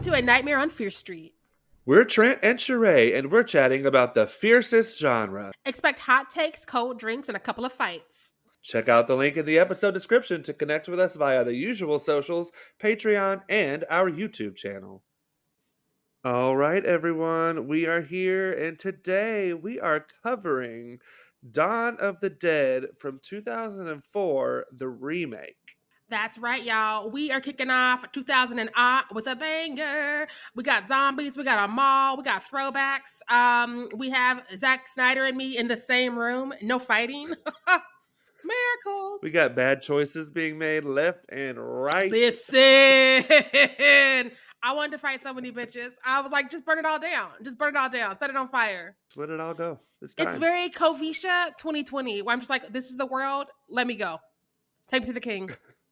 to A Nightmare on Fear Street. We're Trent and Sheree, and we're chatting about the fiercest genre. Expect hot takes, cold drinks, and a couple of fights. Check out the link in the episode description to connect with us via the usual socials, Patreon, and our YouTube channel. All right, everyone, we are here, and today we are covering Dawn of the Dead from 2004, the remake. That's right, y'all. We are kicking off 2008 with a banger. We got zombies, we got a mall, we got throwbacks. We have Zack Snyder and me in the same room. No fighting. Miracles. We got bad choices being made left and right. Listen, I wanted to fight so many bitches. I was like, just burn it all down. Just burn it all down. Set it on fire. Just let it all go. It's very Kovisha 2020, where I'm just like, this is the world. Let me go. Take me to the king.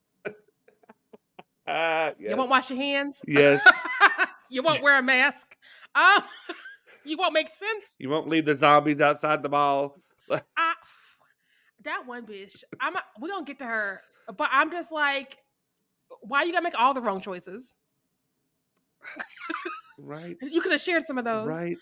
Yes. You won't wash your hands? Yes. You won't wear a mask? You won't make sense? You won't leave the zombies outside the mall? That one bitch, we're going to get to her, but I'm just like, why you got to make all the wrong choices? Right. You could have shared some of those. Right.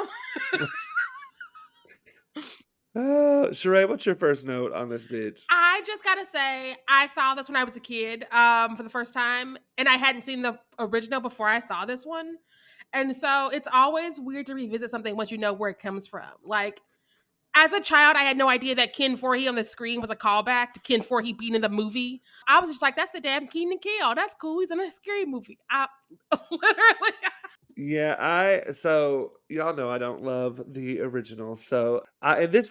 Sheree, what's your first note on this bitch? I just gotta say, I saw this when I was a kid for the first time, and I hadn't seen the original before I saw this one. And so it's always weird to revisit something once you know where it comes from. Like, as a child, I had no idea that Ken Foree on the screen was a callback to Ken Foree being in the movie. I was just like, that's the damn Keenan Kel. That's cool. He's in a scary movie. Literally. Yeah, so y'all know I don't love the original. So, and this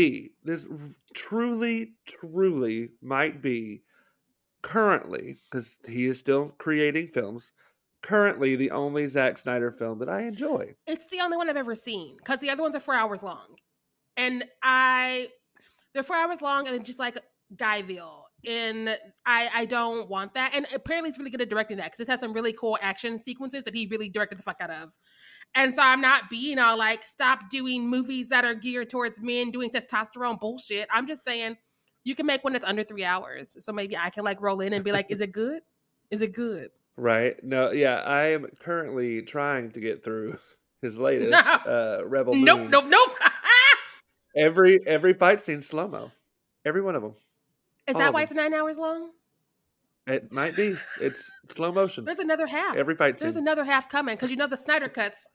truly might be currently, because he is still creating films, currently the only Zack Snyder film that I enjoy. It's the only one I've ever seen, because the other ones are 4 hours long. And they're 4 hours long, and it's just like Guyville. And I don't want that. And apparently he's really good at directing that, because this has some really cool action sequences that he really directed the fuck out of. And so I'm not being all like, stop doing movies that are geared towards men doing testosterone bullshit. I'm just saying, you can make one that's under 3 hours. So maybe I can like roll in and be like, is it good? Is it good? Right. No, yeah, I am currently trying to get through his latest Rebel Moon. Nope. Every fight scene slow-mo. Every one of them. Is that why it's 9 hours long? It might be. It's slow motion. There's another half. Every fight scene. There's another half coming, because you know the Snyder cuts.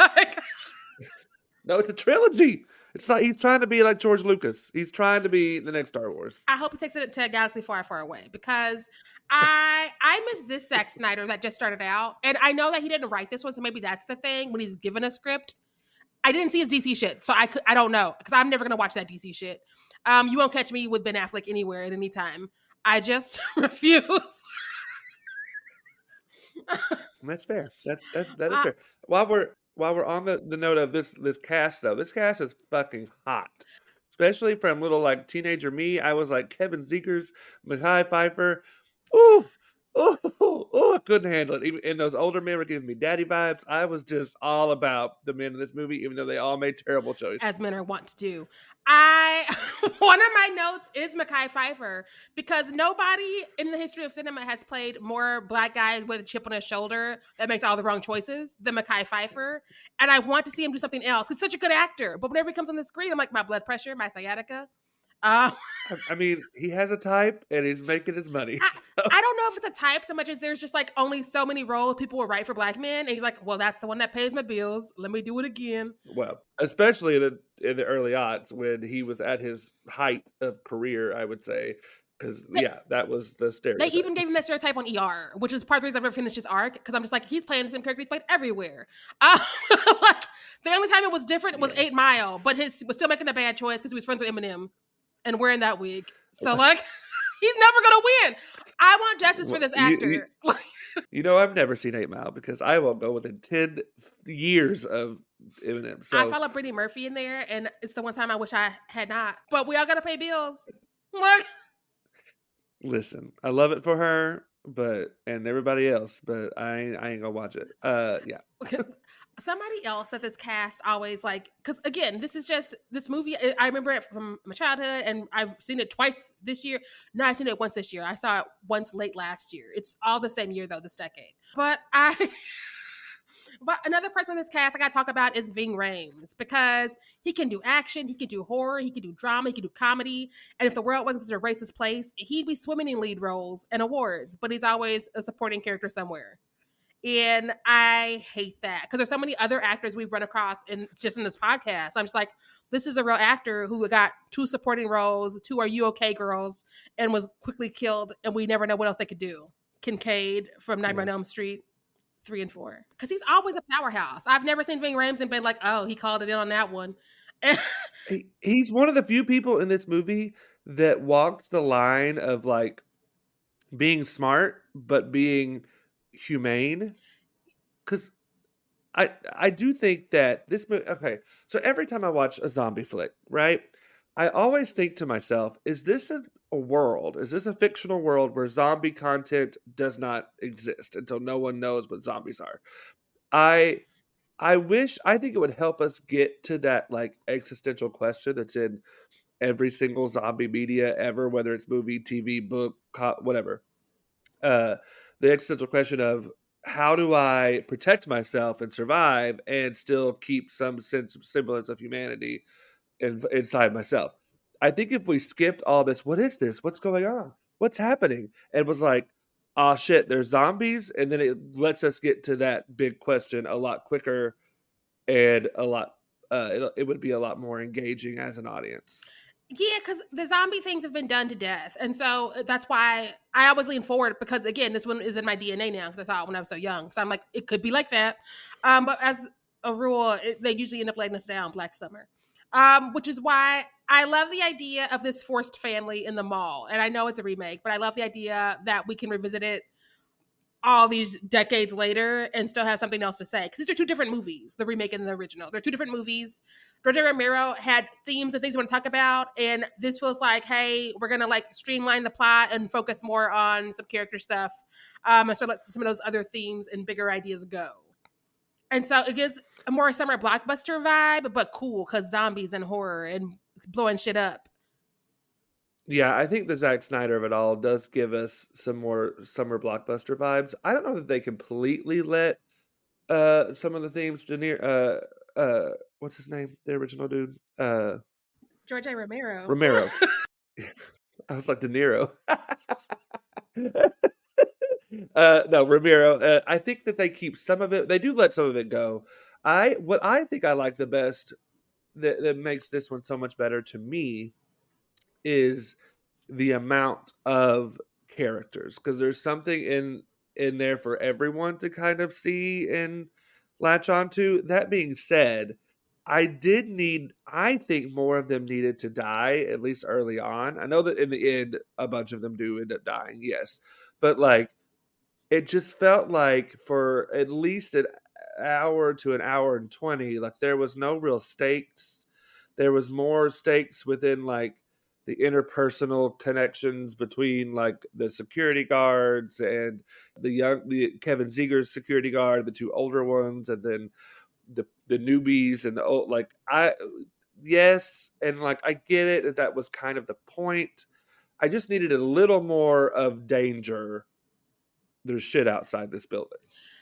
No, it's a trilogy. It's not. He's trying to be like George Lucas. He's trying to be the next Star Wars. I hope he takes it to a galaxy far, far away, because I miss this Zack Snyder that just started out, and I know that he didn't write this one, so maybe that's the thing. When he's given a script, I didn't see his DC shit, so I don't know, because I'm never gonna watch that DC shit. You won't catch me with Ben Affleck anywhere at any time. I just refuse. That's fair. That is fair. While we're on the note of this cast though, this cast is fucking hot. Especially from little like teenager me. I was like Kevin Zegers, Mekhi Phifer. I couldn't handle it. Even, and those older men were giving me daddy vibes. I was just all about the men in this movie, even though they all made terrible choices. As men are wont to do. One of my notes is Mekhi Phifer, because nobody in the history of cinema has played more black guys with a chip on his shoulder that makes all the wrong choices than Mekhi Phifer. And I want to see him do something else. He's such a good actor. But whenever he comes on the screen, I'm like, my blood pressure, my sciatica. I mean, he has a type, and he's making his money. I don't know if it's a type so much as there's just like only so many roles people will write for black men, and he's like, well, that's the one that pays my bills. Let me do it again. Well, especially in the early aughts when he was at his height of career, I would say, because that was the stereotype. They even gave him that stereotype on ER, which is part of the reason I've never finished his arc, because I'm just like, he's playing the same character he's played everywhere. Like the only time it was different was 8 Mile, but his was still making a bad choice because he was friends with Eminem and wearing that wig. So like, he's never gonna win. I want justice for this actor. I've never seen 8 Mile because I won't go within 10 years of Eminem. So I follow Brittany Murphy in there, and it's the one time I wish I had not. But we all gotta pay bills. Like, listen, I love it for her, and everybody else, but I ain't gonna watch it. Yeah. Somebody else that this cast always like, because again, this is just this movie. I remember it from my childhood, and I've seen it twice this year. No, I've seen it once this year. I saw it once late last year. It's all the same year though, this decade. But But another person in this cast I got to talk about is Ving Rhames, because he can do action, he can do horror, he can do drama, he can do comedy. And if the world wasn't such a racist place, he'd be swimming in lead roles and awards, but he's always a supporting character somewhere. And I hate that because there's so many other actors we've run across in this podcast. I'm just like, this is a real actor who got 2 supporting roles, 2 Are You Okay Girls, and was quickly killed, and we never know what else they could do. Kincaid from Nightmare on Elm Street 3 and 4, because he's always a powerhouse. I've never seen Ving Rhames and been like, oh, he called it in on that one. He's one of the few people in this movie that walks the line of like being smart but being humane, because I do think that this movie, okay, so every time I watch a zombie flick, right, I always think to myself, is this a world, is this a fictional world where zombie content does not exist until no one knows what zombies are? I think it would help us get to that like existential question that's in every single zombie media ever, whether it's movie, TV, book, whatever. The existential question of, how do I protect myself and survive and still keep some semblance of humanity inside myself? I think if we skipped all this, what is this? What's going on? What's happening? And was like, oh shit, there's zombies. And then it lets us get to that big question a lot quicker and a lot, it would be a lot more engaging as an audience. Yeah, because the zombie things have been done to death. And so that's why I always lean forward, because again, this one is in my DNA now, because I saw it when I was so young. So I'm like, it could be like that. But as a rule, they usually end up letting us down Black Summer. Which is why I love the idea of this forced family in the mall. And I know it's a remake, but I love the idea that we can revisit it all these decades later and still have something else to say. Because these are 2 different movies, the remake and the original. They're 2 different movies. George Romero had themes and things we want to talk about. And this feels like, hey, we're going to like streamline the plot and focus more on some character stuff. And so let some of those other themes and bigger ideas go. And so it gives a more summer blockbuster vibe, but cool, because zombies and horror and blowing shit up. Yeah, I think the Zack Snyder of it all does give us some more summer blockbuster vibes. I don't know that they completely let some of the themes, what's his name? The original dude? George A. Romero. Romero. I was like, De Niro. No, Romero. I think that they keep some of it. They do let some of it go. What I think I like the best that makes this one so much better to me is the amount of characters, because there's something in there for everyone to kind of see and latch onto. That being said, I think more of them needed to die, at least early on. I know that in the end, a bunch of them do end up dying, yes. But like, it just felt like for at least an hour to an hour and 20, like there was no real stakes. There was more stakes within like the interpersonal connections between like the security guards and the Kevin Zegers security guard, the 2 older ones, and then the newbies and the old, like yes, and like I get it that was kind of the point. I just needed a little more of danger. There's shit outside this building.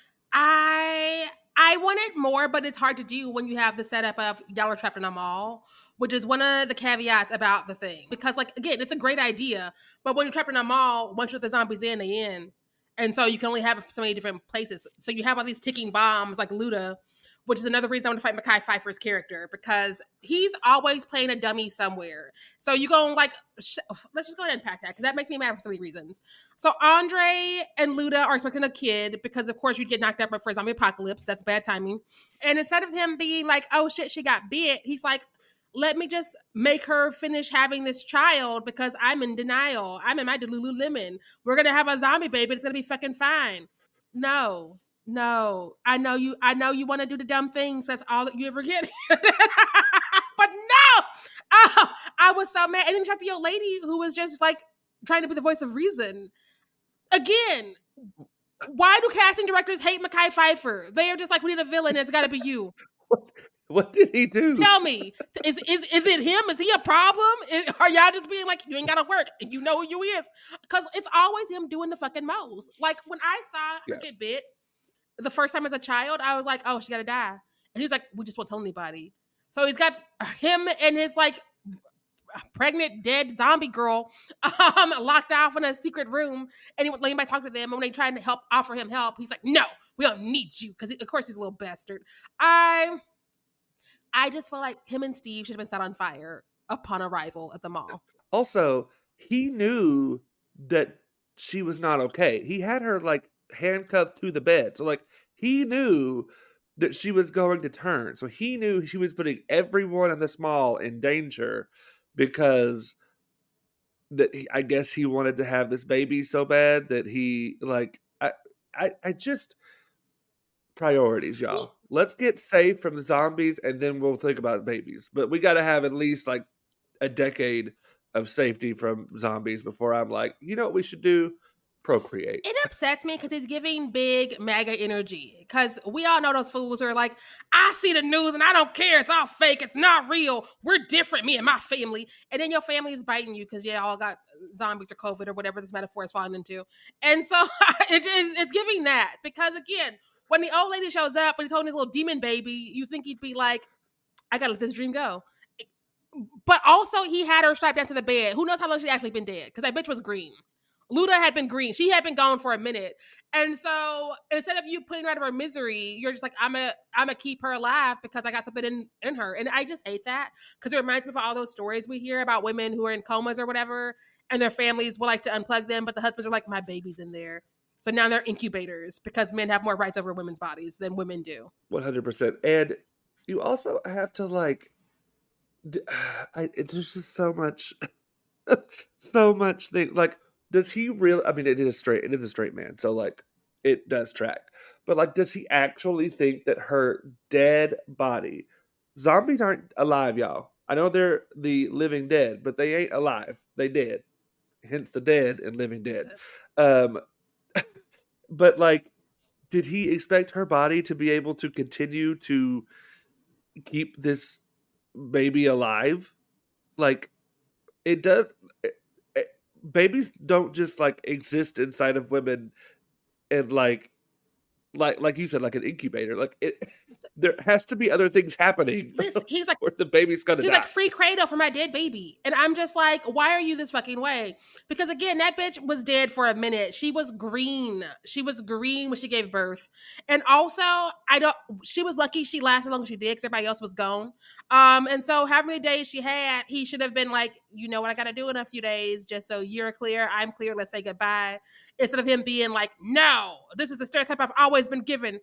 I wanted more, but it's hard to do when you have the setup of y'all are trapped in a mall, which is one of the caveats about the thing. Because, like, again, it's a great idea, but when you're trapped in a mall, once you're the zombies in, they in. And so you can only have so many different places. So you have all these ticking bombs like Luda, which is another reason I want to fight Mekhi Phifer's character, because he's always playing a dummy somewhere. So you go like, let's just go ahead and pack that, because that makes me mad for so many reasons. So Andre and Luda are expecting a kid, because of course you'd get knocked up for a zombie apocalypse. That's bad timing. And instead of him being like, oh shit, she got bit, he's like, let me just make her finish having this child because I'm in denial. I'm in my Lululemon. We're going to have a zombie baby. It's going to be fucking fine. No, I know you want to do the dumb things. That's all that you ever get. But no, I was so mad. And then you have the old lady who was just like trying to be the voice of reason. Again, why do casting directors hate Mekhi Phifer? They are just like, we need a villain. It's got to be you. What did he do? Tell me, is it him? Is he a problem? Are y'all just being like, you ain't gotta work and you know who you is? Because it's always him doing the fucking most. Like when I saw her get bit, the first time as a child, I was like, oh, she's gotta die. And he's like, we just won't tell anybody. So he's got him and his like pregnant, dead zombie girl locked off in a secret room. And he would let anybody talk to them. And when they tried to offer him help, he's like, no, we don't need you. Because of course he's a little bastard. I just feel like him and Steve should have been set on fire upon arrival at the mall. Also, he knew that she was not okay. He had her like handcuffed to the bed. So like he knew that she was going to turn. So he knew she was putting everyone in this mall in danger because I guess he wanted to have this baby so bad that he like I just priorities, y'all. Let's get safe from the zombies and then we'll think about babies. But we got to have at least like a decade of safety from zombies before I'm like, you know what we should do? Procreate. It upsets me because he's giving big MAGA energy. Because we all know those fools who are like, I see the news and I don't care. It's all fake. It's not real. We're different, me and my family. And then your family is biting you because you all got zombies or COVID or whatever this metaphor is falling into. And so it's giving that. Because again, when the old lady shows up and he's holding his little demon baby, you think he'd be like, I gotta let this dream go. But also he had her strapped down to the bed. Who knows how long she'd actually been dead? Because that bitch was green. Luda had been green. She had been gone for a minute. And so instead of you putting her out of her misery, you're just like, I'm a keep her alive because I got something in her. And I just hate that because it reminds me of all those stories we hear about women who are in comas or whatever, and their families will like to unplug them, but the husbands are like, my baby's in there. So now they're incubators because men have more rights over women's bodies than women do. 100%. And you also have to like, there's just so much, so much thing. Like, does he really? I mean, it is a straight man, so like, it does track. But like, does he actually think that her dead body? Zombies aren't alive, y'all. I know they're the living dead, but they ain't alive. They dead. Hence the dead and living dead. But like, did he expect her body to be able to continue to keep this baby alive? Like, it does. Babies don't just like exist inside of women and like you said, like an incubator. Like there has to be other things happening. He's like, where the baby's gonna die. He's like, free cradle for my dead baby. And I'm just like, why are you this fucking way? Because again, that bitch was dead for a minute. She was green. She was green when she gave birth. And also, she was lucky she lasted as long as she did because everybody else was gone. And so how many days she had, he should have been like, you know what I gotta do in a few days, just so you're clear, I'm clear, let's say goodbye. Instead of him being like, no, this is the stereotype I've always been given.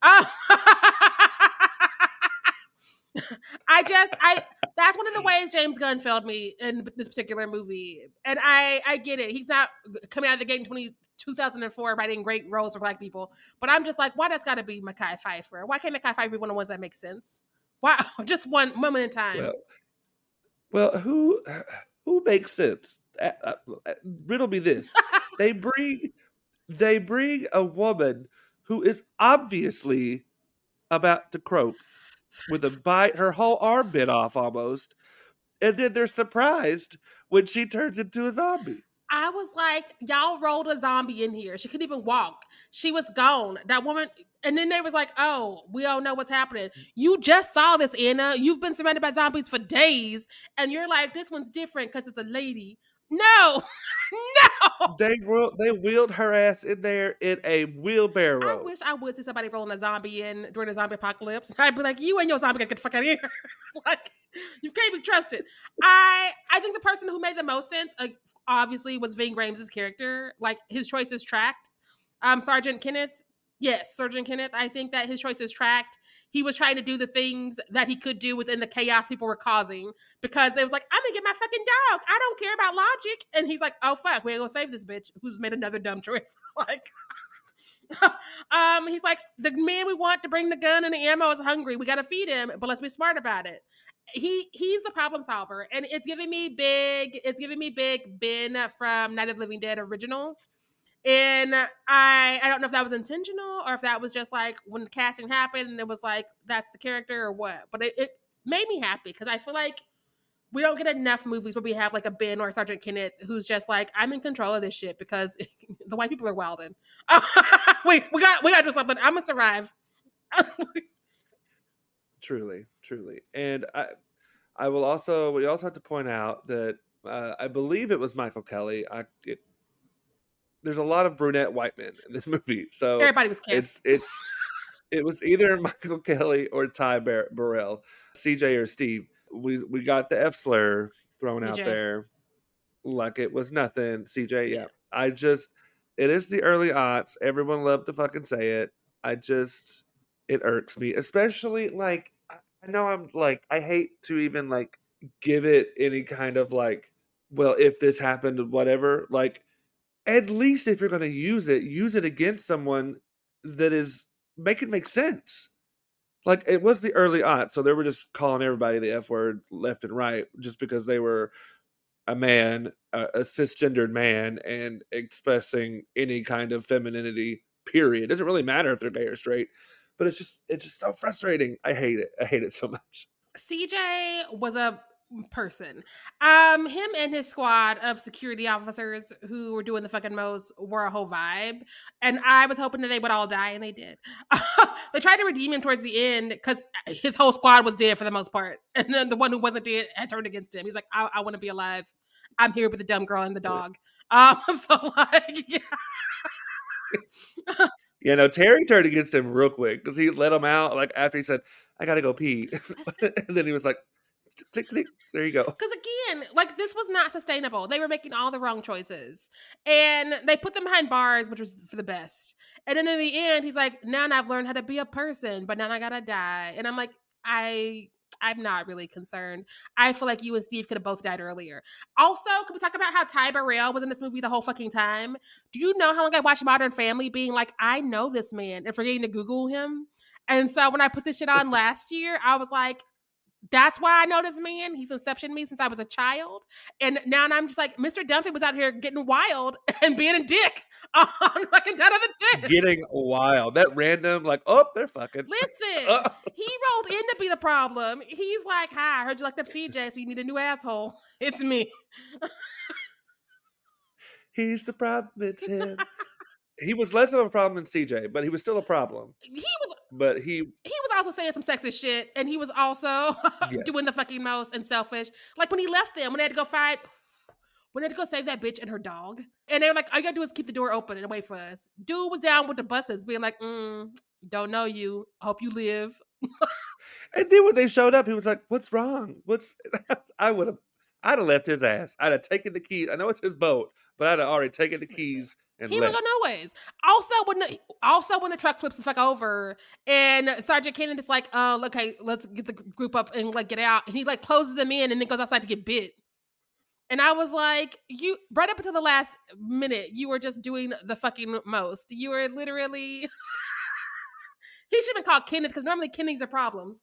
That's one of the ways James Gunn failed me in this particular movie. And I get it. He's not coming out of the gate in 2004 writing great roles for Black people. But I'm just like, why that's got to be Mekhi Phifer? Why can't Mekhi Phifer be one of the ones that makes sense? Why? Just one moment in time. Well, who makes sense? Riddle me this. They bring a woman who is obviously about to croak with a bite, her whole arm bit off almost, and then they're surprised when she turns into a zombie. I was like, y'all rolled a zombie in here. She couldn't even walk. She was gone. That woman, and then they was like, oh, we all know what's happening. You just saw this, Anna. You've been surrounded by zombies for days, and you're like, this one's different because it's a lady. No, no. They wheeled her ass in there in a wheelbarrow. I wish I would see somebody rolling a zombie in during the zombie apocalypse. I'd be like, you and your zombie get the fuck out of here. Like, you can't be trusted. I think the person who made the most sense, obviously, was Ving Rhames' character. Like, his choice is tracked. Sergeant Kenneth. Yes, Sergeant Kenneth. I think that his choice is tracked. He was trying to do the things that he could do within the chaos people were causing because they was like, I'm gonna get my fucking dog. I don't care about logic. And he's like, oh fuck, we ain't gonna save this bitch who's made another dumb choice. Like, he's like, the man we want to bring the gun and the ammo is hungry. We gotta feed him, but let's be smart about it. He's the problem solver, and it's giving me big Ben from Night of the Living Dead original. And I don't know if that was intentional or if that was just like when the casting happened and it was like, that's the character or what. But it made me happy because I feel like we don't get enough movies where we have like a Ben or a Sergeant Kenneth who's just like, I'm in control of this shit because The white people are wilding. Wait, we got to do something. I'm gonna survive. Truly, truly. And we also have to point out that I believe it was Michael Kelly. There's a lot of brunette white men in this movie, so Everybody was kissed. it was either Michael Kelly or Ty Burrell, CJ or Steve. We got the F slur thrown out there like it was nothing. CJ, yeah. It is the early aughts. Everyone loved to fucking say it. It irks me, especially like I know I'm like I hate to even like give it any kind of like, well, if this happened, whatever. Like, at least if you're going to use it against someone that is make it make sense. Like, it was the early aughts, so they were just calling everybody the F word left and right just because they were a man, a cisgendered man, and expressing any kind of femininity. Period. It doesn't really matter if they're gay or straight, but it's just so frustrating. I hate it. I hate it so much. CJ was a person. Him and his squad of security officers who were doing the fucking most were a whole vibe, and I was hoping that they would all die, and they did. They tried to redeem him towards the end because his whole squad was dead for the most part, and then the one who wasn't dead had turned against him. He's like, I want to be alive. I'm here with the dumb girl and the dog. So like, yeah. You know, Terry turned against him real quick because he let him out like after he said, I gotta go pee. And then he was like, click, click, there you go. Because again, like, this was not sustainable. They were making all the wrong choices. And they put them behind bars, which was for the best. And then in the end, he's like, now I've learned how to be a person, but now I gotta die. And I'm like, I'm not really concerned. I feel like you and Steve could have both died earlier. Also, can we talk about how Ty Burrell was in this movie the whole fucking time? Do you know how long I watched Modern Family being like, I know this man, and forgetting to Google him? And so when I put this shit on last year, I was like, that's why I know this man. He's inceptioned me since I was a child. And now I'm just like, Mr. Dunphy was out here getting wild and being a dick on fucking Dead of the Dead. Getting wild. That random, like, oh, they're fucking. Listen, he rolled in to be the problem. He's like, hi, I heard you locked up CJ, so you need a new asshole. It's me. He's the problem. It's him. He was less of a problem than CJ, but he was still a problem. He was also saying some sexist shit, and he was also doing the fucking most and selfish. Like when he left them, when they had to go fight, when they had to go save that bitch and her dog, and they were like, all you gotta do is keep the door open and wait for us. Dude was down with the buses, being like, don't know you. Hope you live. And then when they showed up, he was like, what's wrong? I'd have left his ass. I'd have taken the keys. I know it's his boat, but I'd have already taken the keys. And he would go no ways. Also, when the truck flips the fuck over, and Sergeant Kennedy is like, okay, let's get the group up and like get out, and he like closes them in and then goes outside to get bit. And I was like, you right up until the last minute, you were just doing the fucking most. You were literally. He should have been called Kenneth because normally Kennedys are problems.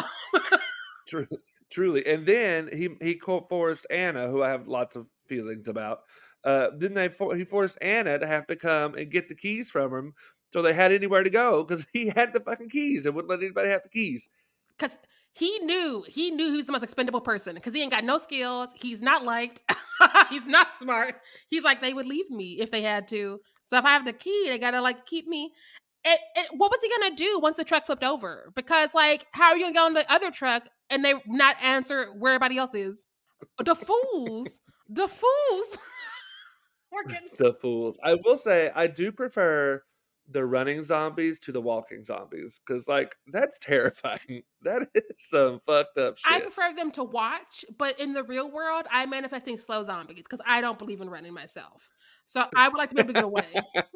Truly. And then he forced Anna, who I have lots of feelings about. Then he forced Anna to have to come and get the keys from him, so they had anywhere to go because he had the fucking keys and wouldn't let anybody have the keys. Because he knew he was the most expendable person because he ain't got no skills. He's not liked. He's not smart. He's like, they would leave me if they had to. So if I have the key, they gotta like keep me. And what was he gonna do once the truck flipped over? Because like, how are you gonna go on the other truck and they not answer where everybody else is? The fools. The fools. The fools. I will say I do prefer the running zombies to the walking zombies because like that's terrifying. That is some fucked up shit. I prefer them to watch, but in the real world, I'm manifesting slow zombies because I don't believe in running myself. So I would like to be able to get away.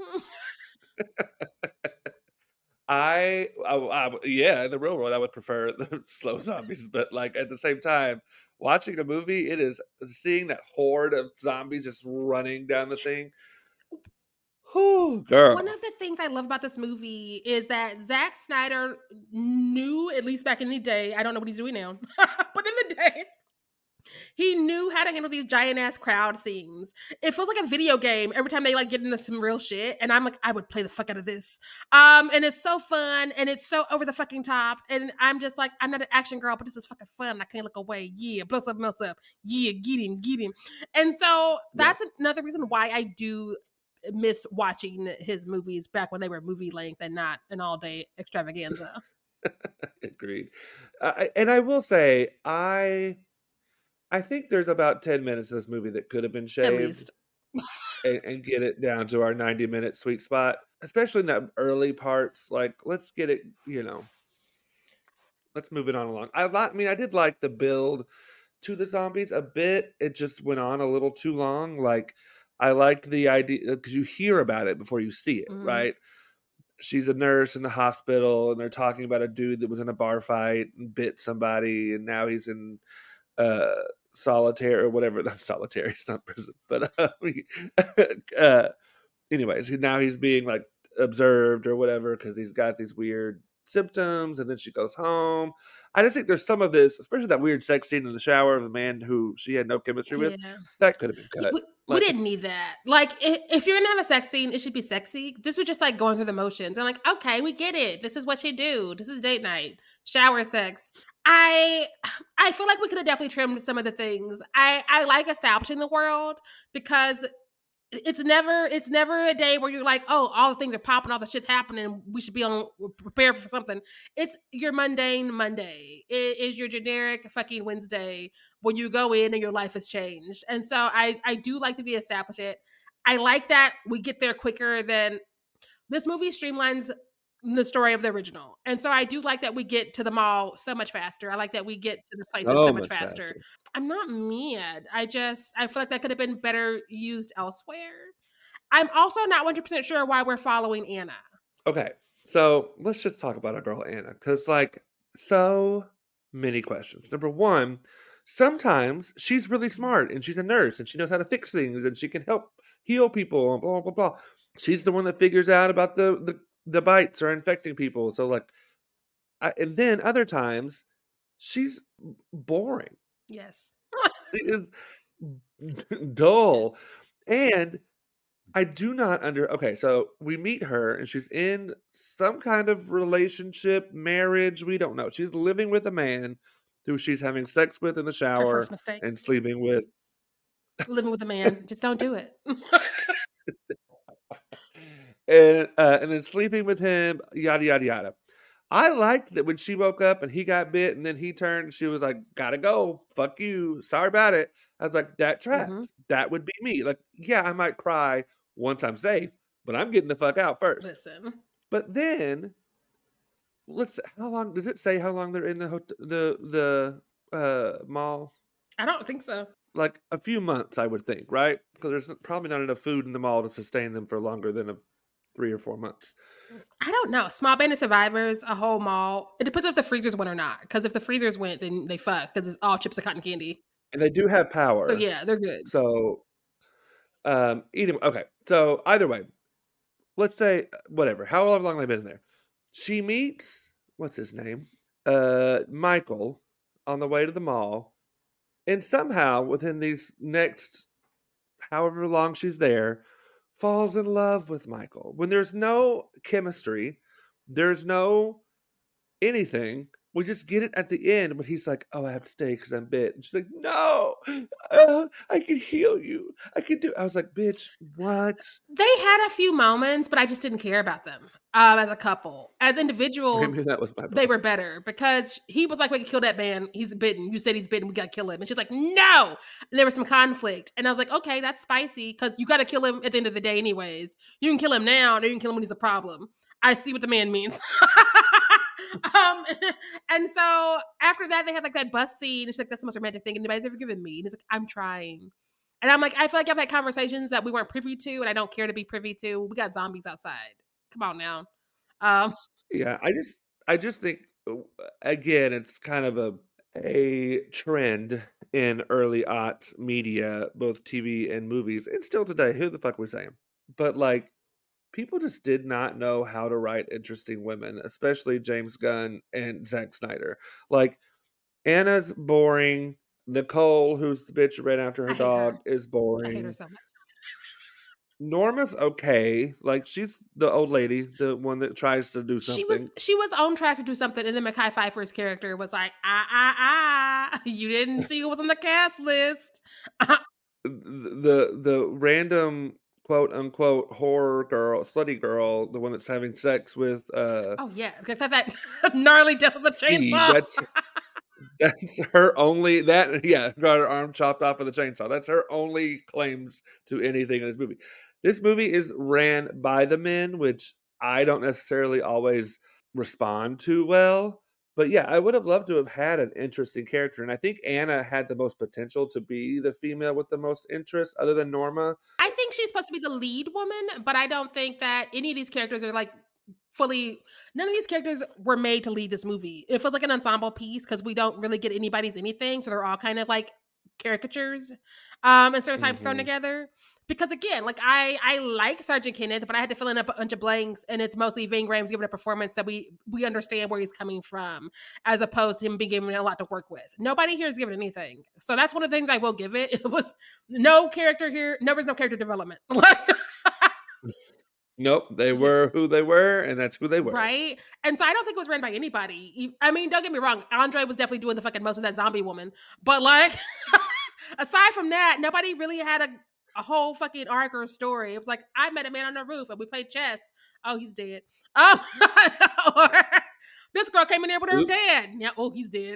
Yeah, in the real world, I would prefer the slow zombies, but like at the same time, watching a movie, it is seeing that horde of zombies just running down the thing. Whew, girl. One of the things I love about this movie is that Zack Snyder knew, at least back in the day, I don't know what he's doing now, but in the day, he knew how to handle these giant ass crowd scenes. It feels like a video game every time they like get into some real shit. And I'm like, I would play the fuck out of this. And it's so fun and it's so over the fucking top. And I'm just like, I'm not an action girl, but this is fucking fun. I can't look away. Yeah, blow something else up. Yeah, get him. And so that's another reason why I do miss watching his movies back when they were movie length and not an all day extravaganza. Agreed. And I will say, I think there's about 10 minutes of this movie that could have been At shaved least. and get it down to our 90-minute sweet spot, especially in that early parts. Like, let's get it, let's move it on along. I mean, I did like the build to the zombies a bit. It just went on a little too long. Like, I liked the idea because you hear about it before you see it, Mhm. right? She's a nurse in the hospital, and they're talking about a dude that was in a bar fight and bit somebody, and now he's in uh, solitary or whatever. Not solitary, it's not prison, but uh, anyways, now he's being like observed or whatever because he's got these weird symptoms. And then she goes home. I just think there's some of this, especially that weird sex scene in the shower of the man who she had no chemistry with. Yeah. That could have been cut. We didn't need that. Like, if you're gonna have a sex scene, it should be sexy. This was just like going through the motions. I'm like, okay, we get it. This is what you do. This is date night, shower sex. I feel like we could have definitely trimmed some of the things. I like establishing the world because it's never a day where you're like, oh, all the things are popping, all the shit's happening, we should be on prepared for something. It's your mundane Monday. It is your generic fucking Wednesday when you go in and your life has changed. And so I do like to be established it. I like that we get there quicker than this movie streamlines the story of the original. And so I do like that we get to the mall so much faster. I like that we get to the places so much faster. I'm not mad. I feel like that could have been better used elsewhere. I'm also not 100% sure why we're following Anna. Okay, so let's just talk about our girl Anna, because like so many questions. Number one, sometimes she's really smart and she's a nurse and she knows how to fix things and she can help heal people and blah blah blah. She's the one that figures out about the bites or infecting people. So like, and then other times she's boring. Yes. She is dull. Yes. And I do not okay, so we meet her and she's in some kind of relationship, marriage, we don't know. She's living with a man who she's having sex with in the Her shower first mistake. and sleeping with. Living with a man. Just don't do it. And then sleeping with him, yada yada yada. I liked that when she woke up and he got bit and then he turned and she was like, gotta go. Fuck you. Sorry about it. I was like, that tracks. Mhm. That would be me. Like, yeah, I might cry once I'm safe, but I'm getting the fuck out first. Listen. But then how long does it say how long they're in the mall? I don't think so. Like a few months, I would think, right? Because there's probably not enough food in the mall to sustain them for longer than 3 or 4 months. I don't know. Small band of survivors, a whole mall. It depends if the freezers went or not. Because if the freezers went, then they fuck. Because it's all chips and cotton candy. And they do have power. So yeah, they're good. So, okay. So either way, let's say whatever. However long they've been in there, she meets what's his name, Michael, on the way to the mall, and somehow within these next however long she's there, falls in love with Michael. When there's no chemistry, there's no anything. We just get it at the end when he's like, "Oh, I have to stay because I'm bit." And she's like, "No, I can heal you. I can do." I was like, "Bitch, what?" They had a few moments, but I just didn't care about them as a couple. As individuals, Maybe that was my they were better because he was like, "We can kill that man. He's bitten. You said he's bitten. We got to kill him." And she's like, "No." And there was some conflict, and I was like, "Okay, that's spicy because you got to kill him at the end of the day, anyways. You can kill him now, or you can kill him when he's a problem." I see what the man means. And so after that, they had like that bus scene. It's like, that's the most romantic thing anybody's ever given me. And it's like, I'm trying. And I'm like, I feel like I've had conversations that we weren't privy to, and I don't care to be privy to. We got zombies outside. Come on now. Yeah, I just think again, it's kind of a trend in early aughts media, both TV and movies, and still today. Who the fuck we saying? But like, people just did not know how to write interesting women, especially James Gunn and Zack Snyder. Like, Anna's boring. Nicole, who's the bitch who ran after her dog, is boring. I hate her so much. Norma's okay. Like, she's the old lady, the one that tries to do something. She was on track to do something, and then Mekhi Phifer's character was like, you didn't see who was on the cast list. The random quote unquote horror girl, slutty girl, the one that's having sex with Oh yeah, that gnarly death with a Steve. chainsaw. That's her only got her arm chopped off with a chainsaw. That's her only claims to anything in this movie. This movie is ran by the men, which I don't necessarily always respond to well. But yeah, I would have loved to have had an interesting character. And I think Anna had the most potential to be the female with the most interest, other than Norma. I think she's supposed to be the lead woman, but I don't think that any of these characters are like fully. None of these characters were made to lead this movie. It feels like an ensemble piece because we don't really get anybody's anything, so they're all kind of like caricatures and stereotypes thrown together. Because again, like I like Sergeant Kenneth, but I had to fill in a bunch of blanks, and it's mostly Ving Rhames giving a performance that we understand where he's coming from, as opposed to him being given a lot to work with. Nobody here is given anything, so that's one of the things I will give it. It was no character here. There was no character development. Nope, they were who they were, and that's who they were. Right? And so I don't think it was ran by anybody. I mean, don't get me wrong. Andre was definitely doing the fucking most of that zombie woman. But like, aside from that, nobody really had a whole fucking arc or story. It was like, I met a man on the roof and we played chess. Oh, he's dead. Oh, or this girl came in here with her dad. Yeah, oh, he's dead.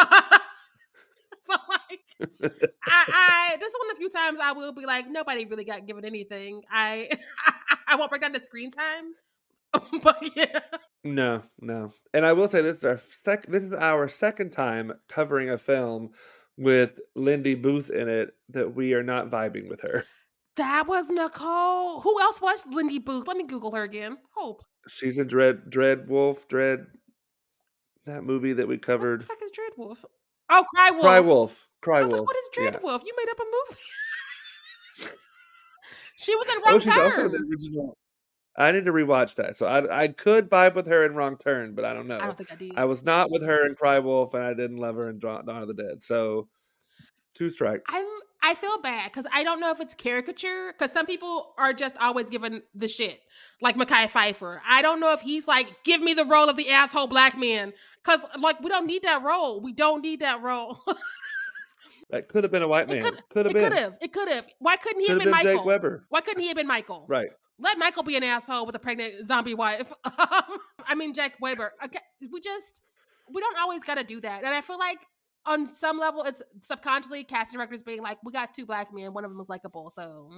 So like, I this is one of the few times I will be like, nobody really got given anything. I won't break down the screen time, but yeah. No. And I will say this is our second time covering a film with Lindy Booth in it that we are not vibing with her. That was Nicole. Who else was Lindy Booth? Let me Google her again. Hope. She's in Dread Wolf, that movie that we covered. What the fuck is Dread Wolf? Oh, Cry Wolf. Cry Wolf. Like, what is Dread Wolf? You made up a movie. She was in Wrong Turn. She's also the original. I need to rewatch that. So I could vibe with her in Wrong Turn, but I don't know. I don't think I did. I was not with her in Cry Wolf, and I didn't love her in Dawn of the Dead. So 2 strikes. I feel bad because I don't know if it's caricature, because some people are just always given the shit, like Mekhi Phifer. I don't know if he's like, give me the role of the asshole black man, because like we don't need that role. We don't need that role. That could have been a white man. It could have. Why couldn't he have been Michael? Jake Weber. Why couldn't he have been Michael? Right. Let Michael be an asshole with a pregnant zombie wife. I mean, Jack Weber. Okay, we don't always got to do that. And I feel like on some level, it's subconsciously casting directors being like, we got 2 black men. One of them was likable. So,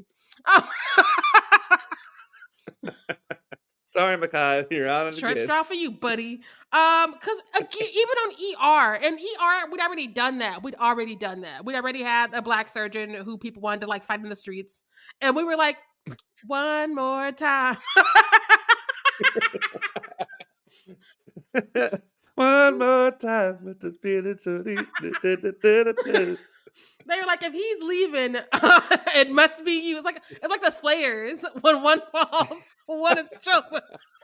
Sorry, Mekhi, you're on it short again. straw for you, buddy. Because even on ER, and ER, we'd already done that. We'd already had a black surgeon who people wanted to like fight in the streets. And we were like, one more time. One more time with the feeling so deep. They were like, if he's leaving, it must be you. It's like the Slayers. When one falls, one is chosen.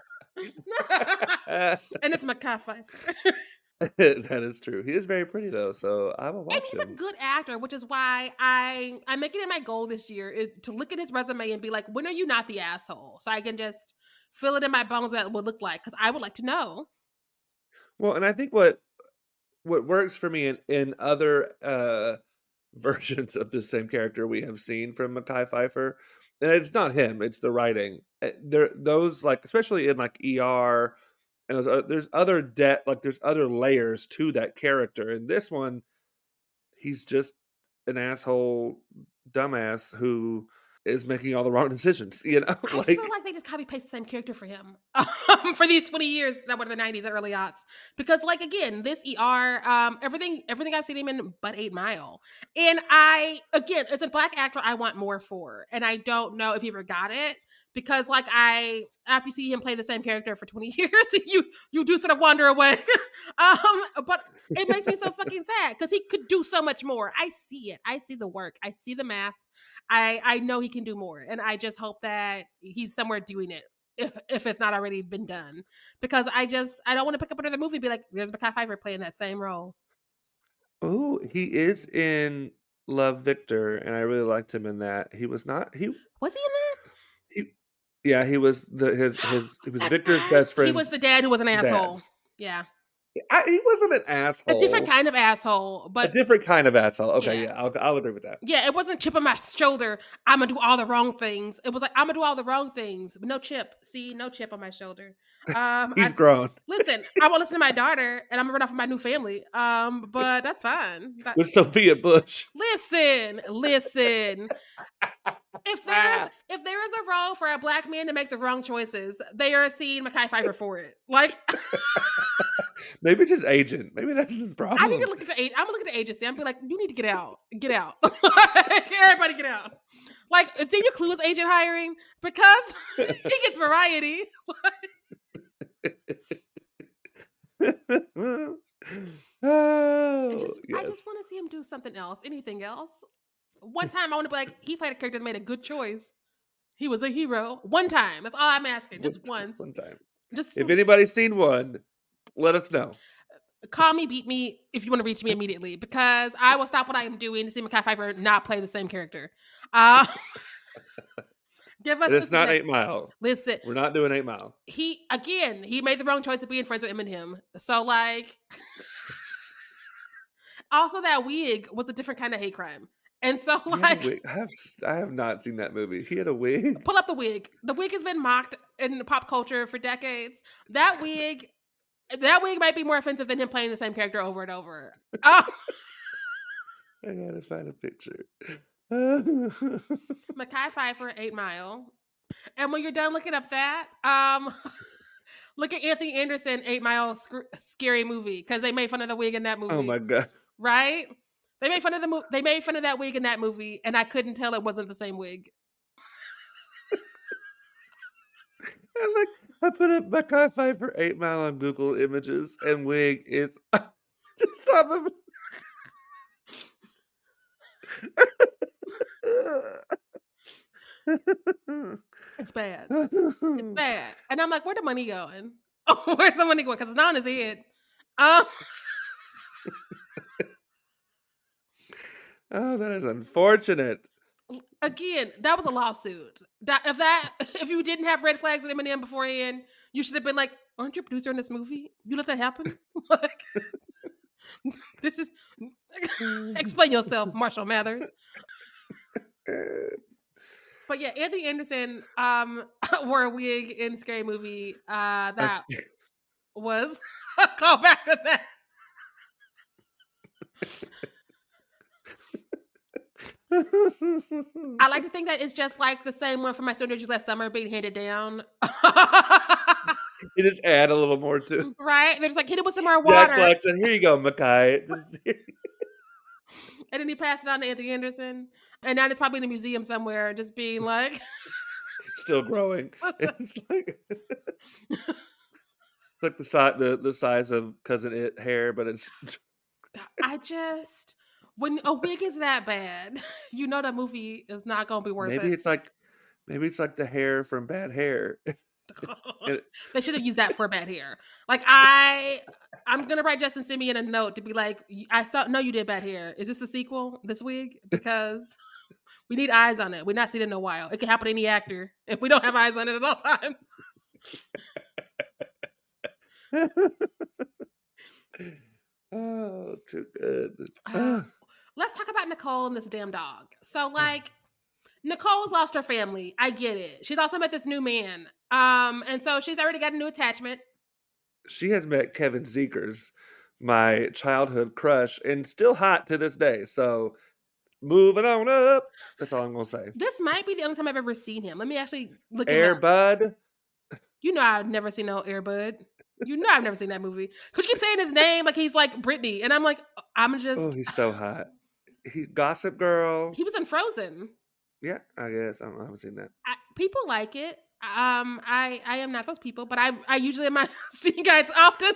And it's Mekhi Phifer. That is true. He is very pretty though, so I will watch him. And he's a good actor, which is why I'm making it my goal this year is to look at his resume and be like, when are you not the asshole? So I can just feel it in my bones that it would look like, because I would like to know. Well, and I think what works for me in other versions of the same character we have seen from Mekhi Phifer, and it's not him, it's the writing. Those like, especially in like ER, and there's other there's other layers to that character. In this one, he's just an asshole dumbass who is making all the wrong decisions, you know? I feel like they just copy paste the same character for him for these 20 years that were the 90s and early aughts. Because like, again, this ER, everything I've seen him in but 8 Mile. And as a black actor, I want more for. And I don't know if he ever got it. Because like after you see him play the same character for 20 years, you do sort of wander away. But it makes me so fucking sad because he could do so much more. I see it. I see the work. I see the math. I know he can do more. And I just hope that he's somewhere doing it if it's not already been done. Because I don't want to pick up another movie and be like, there's Mekhi Phifer playing that same role. Oh, he is in Love, Victor, and I really liked him in that. He was not. Was he in that? Yeah, he was he was Victor's best friend. He was the dad who was an asshole. Yeah. He wasn't an A different asshole. kind of asshole, A but different kind of asshole. Okay, yeah. yeah, I'll agree with that. Yeah, it wasn't chip on my shoulder. I'm gonna do all the wrong things. It was like I'm gonna do all the wrong things, but no chip. See, no chip on my shoulder. He's grown. Listen. I won't listen to my daughter, and I'm gonna run off with my new family. But that's fine. With Sophia Bush. Listen. If there is a role for a black man to make the wrong choices, they are seeing Mekhi Phifer for it. Like, Maybe it's his agent. Maybe that's his problem. I need to look at the agent. I'm gonna look at the agency. I'm gonna be like, you need to get out. Everybody get out. Like, is Daniel Clue's agent hiring? Because he gets variety. Oh, I just want to see him do something else. Anything else? One time I want to be like, he played a character that made a good choice. He was a hero. One time. That's all I'm asking. Just once. One time. Just if anybody's seen one, let us know. Call me, beat me if you want to reach me immediately, because I will stop what I am doing to see Mekhi Phifer not play the same character. Give us. It's not 8 Mile. Listen, we're not doing 8 Mile. He made the wrong choice of being friends with Eminem. So like, also that wig was a different kind of hate crime. And so like, I have not seen that movie. He had a wig. Pull up the wig. The wig has been mocked in pop culture for decades. That wig might be more offensive than him playing the same character over and over. I gotta find a picture. Mekhi Phifer, 8 Mile. And when you're done looking up that, look at Anthony Anderson, 8 Mile, Scary Movie, because they made fun of the wig in that movie. Oh my God! Right? They made fun of They made fun of that wig in that movie, and I couldn't tell it wasn't the same wig. I put up Mekhi Phifer 8 Mile on Google Images, and wig is just on the. It's bad. It's bad. And I'm like, where's the money going? Oh, where's the money going? Because it's not on his head. Oh, that is unfortunate. Again, that was a lawsuit. If you didn't have red flags with Eminem beforehand, you should have been like, aren't you a producer in this movie? You let that happen? Like, this is explain yourself, Marshall Mathers. But yeah, Anthony Anderson wore a wig in Scary Movie. That was a callback to that. I like to think that it's just like the same one from My Stone Ages Last Summer being handed down. You just add a little more to it. Right? They're just like, hit it with some more water. Jack Black said, here you go, Mekhi. And then he passed it on to Anthony Anderson. And now it's probably in a museum somewhere, just being like... Still growing. It's like the size of Cousin It hair, but it's... When a wig is that bad, you know that movie is not going to be worth it. Maybe it's like the hair from Bad Hair. They should have used that for Bad Hair. Like I'm gonna write Justin Simeon a note to be like, no, you did Bad Hair. Is this the sequel? This wig? Because we need eyes on it. We've not seen it in a while. It can happen to any actor if we don't have eyes on it at all times. Oh, too good. Let's talk about Nicole and this damn dog. So, like, Nicole's lost her family. I get it. She's also met this new man. And so she's already got a new attachment. She has met Kevin Zekers, my childhood crush, and still hot to this day. So, moving on up. That's all I'm going to say. This might be the only time I've ever seen him. Let me actually look at Air Bud. You know I've never seen no Air Bud. You know I've never seen that movie. Because you keep saying his name like he's like Britney. And I'm like, Oh, he's so hot. Gossip Girl. He was in Frozen. Yeah, I guess. I haven't seen that. People like it. I am not those people, but I usually am my streaming guides often.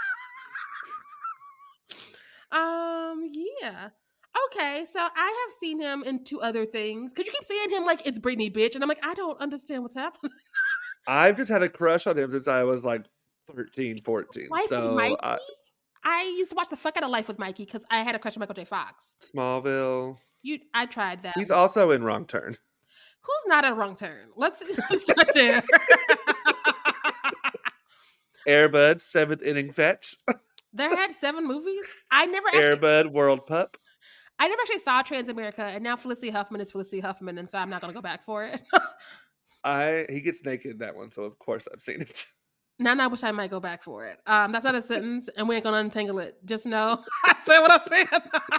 Yeah. Okay, so I have seen him in 2 other things. Because you keep saying him like it's Britney, bitch. And I'm like, I don't understand what's happening. I've just had a crush on him since I was like 13, 14. Life with Mikey? I used to watch the fuck out of Life with Mikey because I had a crush on Michael J. Fox. Smallville. I tried that. He's also in Wrong Turn. Who's not a Wrong Turn? Let's start there. Air Bud, 7th inning fetch. There had 7 movies. I never Airbud, World Pup. actually saw Transamerica, and now Felicity Huffman is Felicity Huffman, and so I'm not gonna go back for it. He gets naked in that one, so of course I've seen it. Now I wish I might go back for it. That's not a sentence, and we ain't gonna untangle it. Just know I said what I said.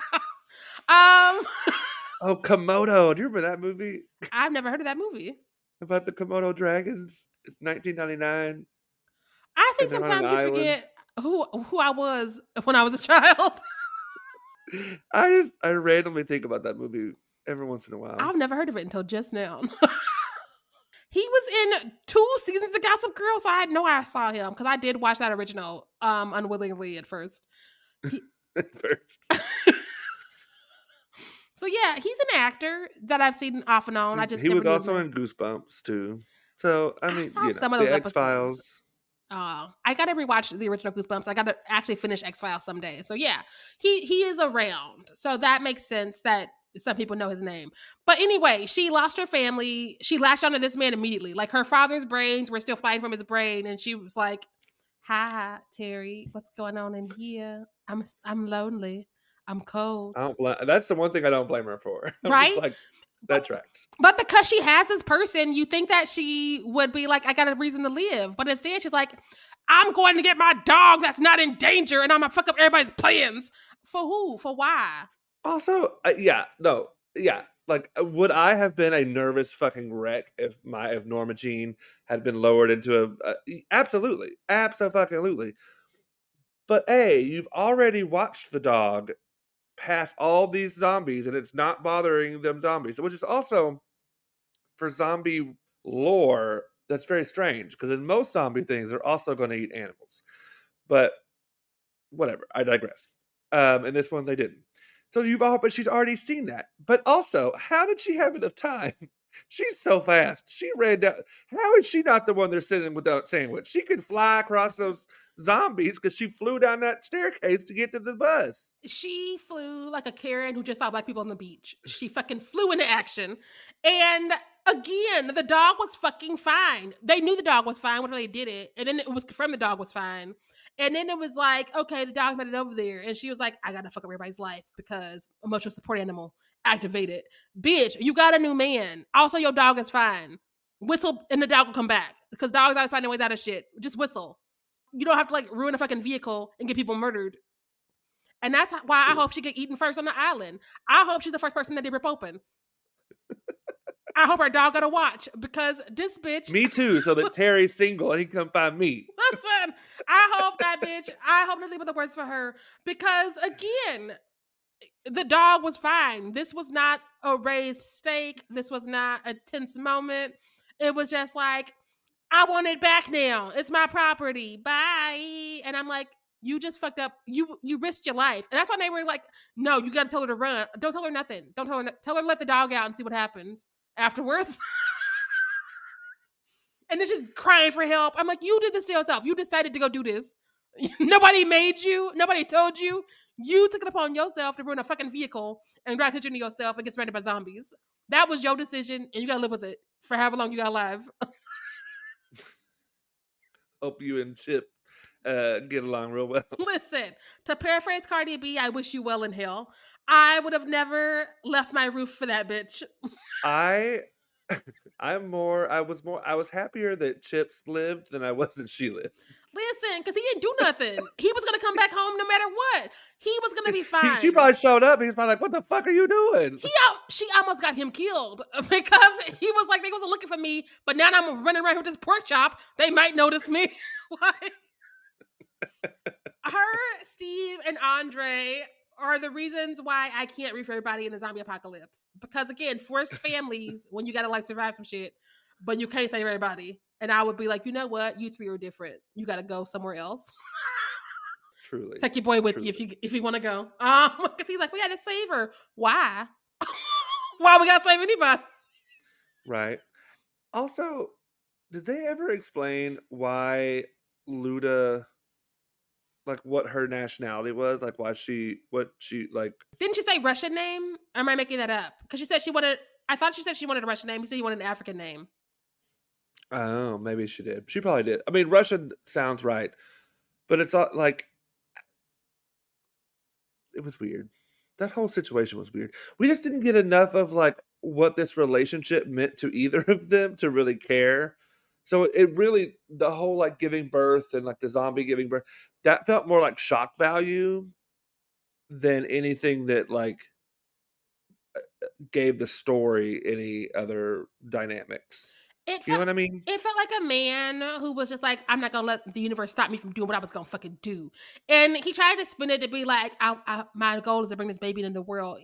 Oh, Komodo. Do you remember that movie? I've never heard of that movie. About the Komodo dragons? It's 1999. I think And they're on an sometimes you island. forget who I was when I was a child. I randomly think about that movie every once in a while. I've never heard of it until just now. He was in 2 seasons of Gossip Girl, so I know I saw him because I did watch that original unwillingly at first. At first. So yeah, he's an actor that I've seen off and on. I just he never was knew also him. in Goosebumps too. So I mean, saw some of those the episodes. X-Files. I gotta rewatch the original Goosebumps. I gotta actually finish X-Files someday. So yeah, he is around. So that makes sense that some people know his name. But anyway, she lost her family. She latched onto this man immediately. Like her father's brains were still flying from his brain, and she was like, "Hi, Terry, what's going on in here? I'm lonely. I'm cold." That's the one thing I don't blame her for. Right? Like that tracks. But because she has this person, you think that she would be like, I got a reason to live. But instead, she's like, I'm going to get my dog that's not in danger, and I'm going to fuck up everybody's plans. For who? For why? Also, like, would I have been a nervous fucking wreck if Norma Jean had been lowered into absolutely. Absolutely. But you've already watched the dog past all these zombies, and it's not bothering them zombies, which is also, for zombie lore, that's very strange, because in most zombie things, they're also going to eat animals. But whatever, I digress. In this one, they didn't. So but she's already seen that. But also, how did she have enough time? She's so fast. She ran down. How is she not the one they're sitting without sandwich? She could fly across those zombies because she flew down that staircase to get to the bus. She flew like a Karen who just saw black people on the beach. She fucking flew into action. And again, the dog was fucking fine. They knew the dog was fine when they did it. And then it was confirmed the dog was fine. And then it was like, okay, the dog's made it over there. And she was like, I gotta fuck up everybody's life because emotional support animal activated. Bitch, you got a new man. Also, your dog is fine. Whistle and the dog will come back. Because dogs always find their ways out of shit. Just whistle. You don't have to like ruin a fucking vehicle and get people murdered. And that's why I hope she get eaten first on the island. I hope she's the first person that they rip open. I hope her dog got a watch because this bitch. Me too, so that Terry's single and he can come find me. Listen, I hope that bitch. I hope nothing but the worst for her because again, the dog was fine. This was not a raised stake. This was not a tense moment. It was just like, I want it back now. It's my property. Bye. And I'm like, you just fucked up. You risked your life. And that's why they were like, no, you got to tell her to run. Don't tell her nothing. Don't tell her. Tell her to let the dog out and see what happens afterwards. And then she's crying for help. I'm like, you did this to yourself. You decided to go do this. Nobody made you. Nobody told you. You took it upon yourself to ruin a fucking vehicle and draw attention to yourself and get surrounded by zombies. That was your decision, and you got to live with it for however long you got alive. Hope you and Chip get along real well. Listen, to paraphrase Cardi B, I wish you well in hell. I would have never left my roof for that bitch. I was happier that Chips lived than I was that she lived. Listen, because he didn't do nothing. He was gonna come back home no matter what. He was gonna be fine. She probably showed up. He's probably like, "What the fuck are you doing?" She almost got him killed because he was like, they wasn't looking for me, but now I'm running around with this pork chop. They might notice me. Like, her, Steve, and Andre are the reasons why I can't root for everybody in the zombie apocalypse. Because again, forced families when you gotta like survive some shit, but you can't save everybody. And I would be like, you know what? You three are different. You gotta go somewhere else. Truly. Take your boy with you if you want to go. Because he's like, we gotta save her. Why? Why we gotta save anybody? Right. Also, did they ever explain why Luda, like what her nationality was? Like what she like? Didn't she say Russian name? Or am I making that up? Because she said I thought she said she wanted a Russian name. He said he wanted an African name. Oh, maybe she did. She probably did. I mean, Russian sounds right, but it's not like it was weird. That whole situation was weird. We just didn't get enough of like what this relationship meant to either of them to really care. So it really the whole like giving birth and like the zombie giving birth, that felt more like shock value than anything that like gave the story any other dynamics. It You know felt what I mean? it felt like a man who was just like, I'm not gonna let the universe stop me from doing what I was gonna fucking do. And he tried to spin it to be like, my goal is to bring this baby into the world.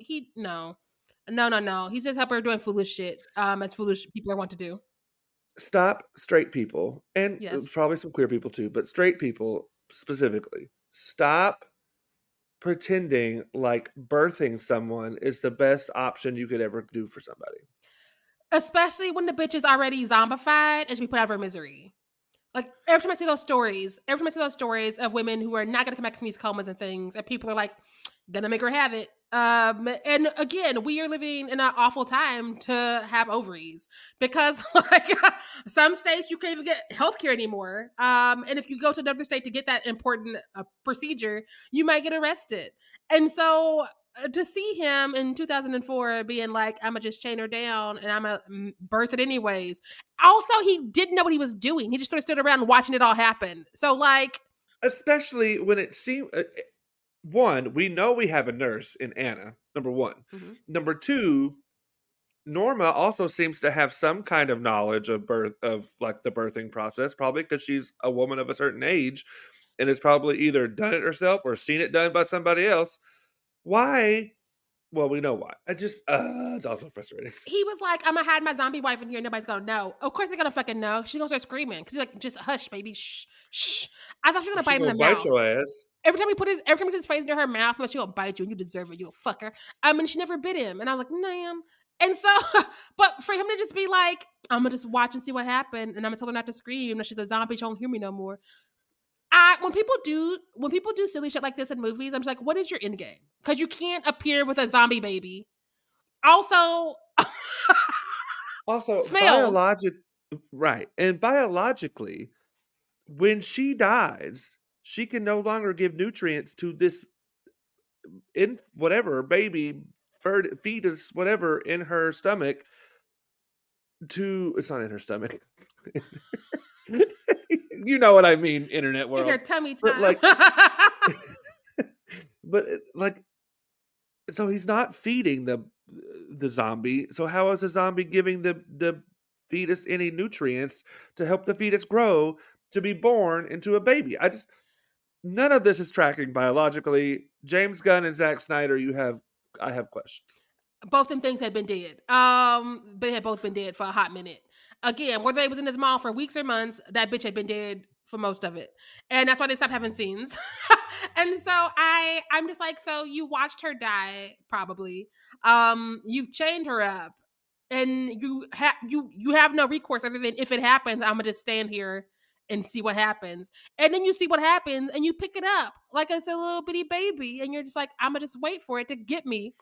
No. He's just helping her doing foolish shit, as foolish people want to do. Stop straight people and Yes. probably some queer people too, but straight people specifically. Stop pretending like birthing someone is the best option you could ever do for somebody. Especially when the bitch is already zombified and should be put out of her misery. Like every time I see those stories of women who are not gonna come back from these comas and things, and people are like, gonna make her have it. And again, we are living in an awful time to have ovaries because like some states you can't even get healthcare anymore. And if you go to another state to get that important procedure, you might get arrested. And so to see him in 2004 being like, I'm gonna just chain her down and I'm gonna birth it anyways. Also, he didn't know what he was doing. He just sort of stood around watching it all happen. So like, especially when it seemed one, we know we have a nurse in Anna, number one. mm-hmm. Number two, Norma also seems to have some kind of knowledge of birth, of like the birthing process, probably because she's a woman of a certain age and has probably either done it herself or seen it done by somebody else. Why? Well, we know why. It's also frustrating. He was like, I'm gonna hide my zombie wife in here. Nobody's gonna know. Of course they're gonna fucking know. She's gonna start screaming because he's like, just hush, baby, shh, shh. I thought she was gonna bite him in the mouth. Your ass. Every time he put his face near her mouth, she gonna bite you and you deserve it, you a fucker. I mean, she never bit him, and I was like, man. And so, but for him to just be like, I'm gonna just watch and see what happened, and I'm gonna tell her not to scream. No, she's a zombie. She won't hear me no more. When people do silly shit like this in movies, I'm just like, what is your end game? Because you can't appear with a zombie baby. Also, smells. Right. And biologically, when she dies, she can no longer give nutrients to this baby, fetus, whatever, in her stomach. It's not in her stomach. You know what I mean, internet world. In her tummy time. But so he's not feeding the zombie. So how is the zombie giving the fetus any nutrients to help the fetus grow to be born into a baby? None of this is tracking biologically. James Gunn and Zack Snyder, I have questions. Both them things had been dead. They had both been dead for a hot minute. Again, whether they was in his mall for weeks or months, that bitch had been dead for most of it. And that's why they stopped having scenes. And so I'm just like, so you watched her die, probably. You've chained her up. And you have no recourse other than if it happens, I'm gonna just stand here and see what happens. And then you see what happens and you pick it up like it's a little bitty baby. And you're just like, I'm gonna just wait for it to get me.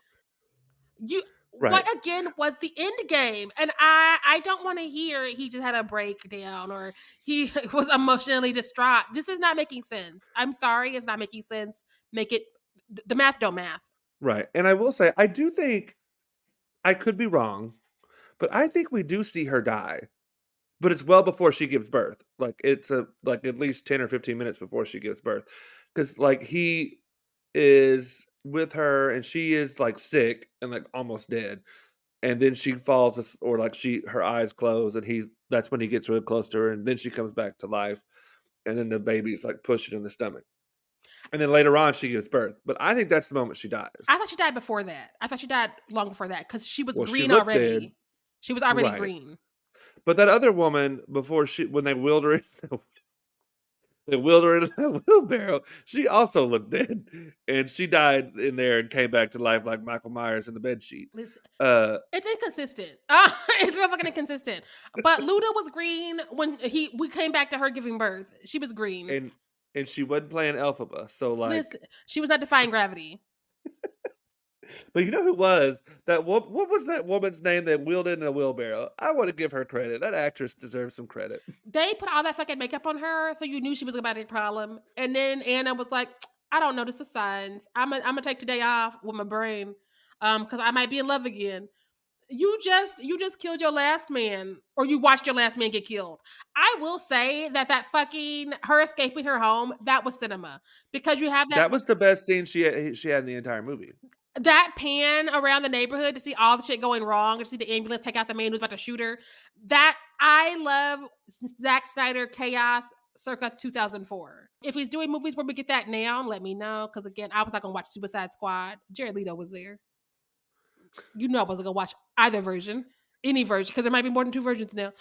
Right. What again was the end game? And I don't want to hear he just had a breakdown or he was emotionally distraught. This is not making sense. I'm sorry, it's not making sense. The math don't math. Right. And I will say, I do think, I could be wrong, but I think we do see her die. But it's well before she gives birth. Like it's like at least 10 or 15 minutes before she gives birth. Because like he is with her and she is like sick and like almost dead, and then she falls, or like her eyes close, and that's when he gets really close to her, and then she comes back to life, and then the baby's like pushing in the stomach, and then later on she gives birth. But I think that's the moment she dies. I thought she died before that. I thought she died long before that because she was green already. Dead. She was already green. But that other woman, when they wheeled her in, a wheelbarrow, she also looked dead, and she died in there and came back to life like Michael Myers in the bedsheet. It's inconsistent. It's real fucking inconsistent. But Luda was green when we came back to her giving birth. She was green, and she wasn't playing Elphaba, so like she was not defying gravity. But you know who was that? What was that woman's name that wheeled in a wheelbarrow? I want to give her credit. That actress deserves some credit. They put all that fucking makeup on her, so you knew she was about a problem. And then Anna was like, I don't notice the signs. I'm gonna take today off with my brain, because I might be in love again. You just killed your last man, or you watched your last man get killed. I will say that fucking her escaping her home, that was cinema, because you have that That was the best scene she had in the entire movie. that pan around the neighborhood to see all the shit going wrong, to see the ambulance take out the man who's about to shoot her. That I love Zack Snyder chaos circa 2004. If he's doing movies where we get that now, let me know. Because again, I was not gonna watch Suicide Squad. Jared Leto was there. You know I wasn't gonna watch either version, any version, because there might be more than 2 versions now.